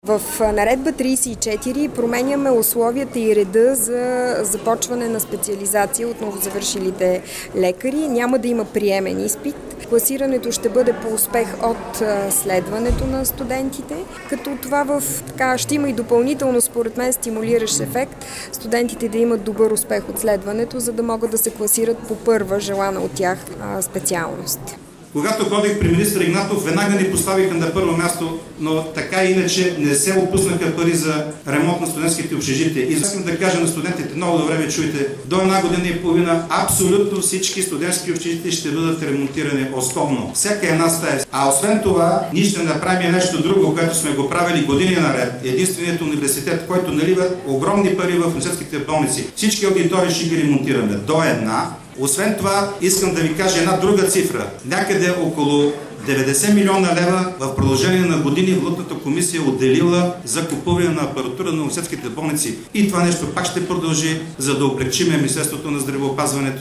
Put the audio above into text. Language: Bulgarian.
В наредба 34 променяме условията и реда за започване на специализация от новозавършилите лекари. Няма да има приемен изпит. Класирането ще бъде по успех от следването на студентите, като това ще има и допълнително, според мен, стимулиращ ефект студентите да имат добър успех от следването, за да могат да се класират по първа желана от тях специалност. Когато ходих при министър Игнатов, веднага ни поставиха на първо място, но така иначе не се отпуснаха пари за ремонт на студентските общежития. И искам да кажа на студентите, много добре ме чуйте, до 1 година и половина абсолютно всички студентски общежития ще бъдат ремонтирани основно. Всяка една стая. А освен това, ние ще направим нещо друго, което сме го правили години наред. Единственият университет, който налива огромни пари в университетските болници. Всички аудитории ще ги ремонтираме до една. Освен това, искам да ви кажа една друга цифра. Някъде около 90 милиона лева в продължение на години Валутната комисия е отделила за купуване на апаратура на университетските болници. И това нещо пак ще продължи, за да облегчим Министерството на здравеопазването.